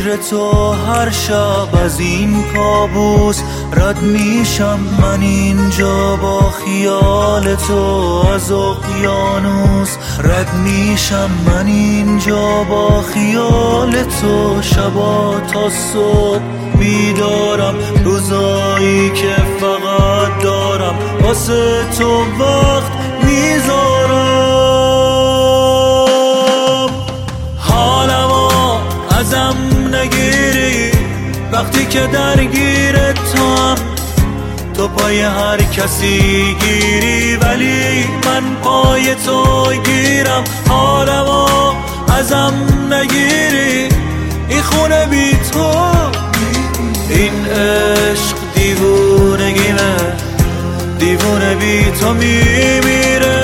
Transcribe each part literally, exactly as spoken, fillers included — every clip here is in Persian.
فکر تو هر شب از این کابوس رد میشم من اینجا با خیال تو از اقیانوس رد میشم من اینجا با خیال تو شبا تا صبح بیدارم روزایی که فقط دارم واسه تو وقت میذارم حالمو ازم نگیری وقتی که درگیر توام تو پای هر کسی گیری ولی من پای تو گیرم حالمو ازم نگیری این خونه بی تو این عشق دیوونگیمه دیوونه بی تو میمیره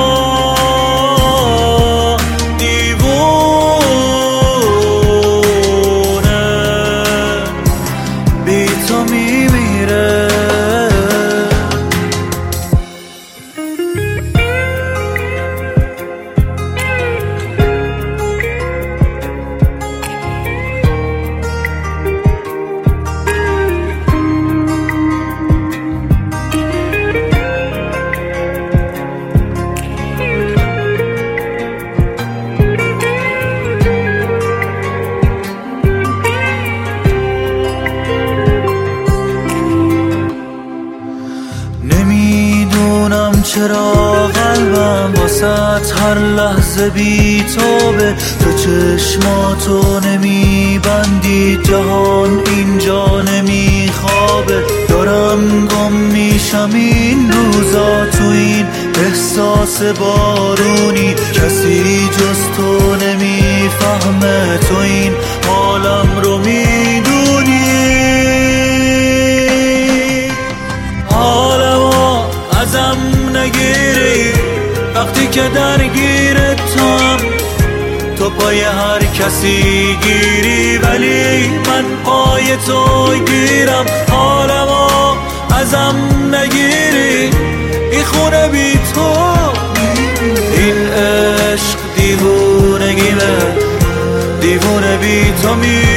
دیوونه بی تو میمیره نمیدونم چرا قلبم واسه هر لحظه بی توبه تو چشماتو نمیبندی جهان اینجا نمیخوابه دارم گم میشم این روزا تو این احساس بارونی کسی جز تو نمیفهمه تو این حالم رو میدونی ازم نگیری وقتی که درگیر توام تو پای هر کسی گیری ولی من پای تو گیرم حالمو ازم نگیری این خونه بی تو این عشق دیوونگیمه دیوونه بی تو می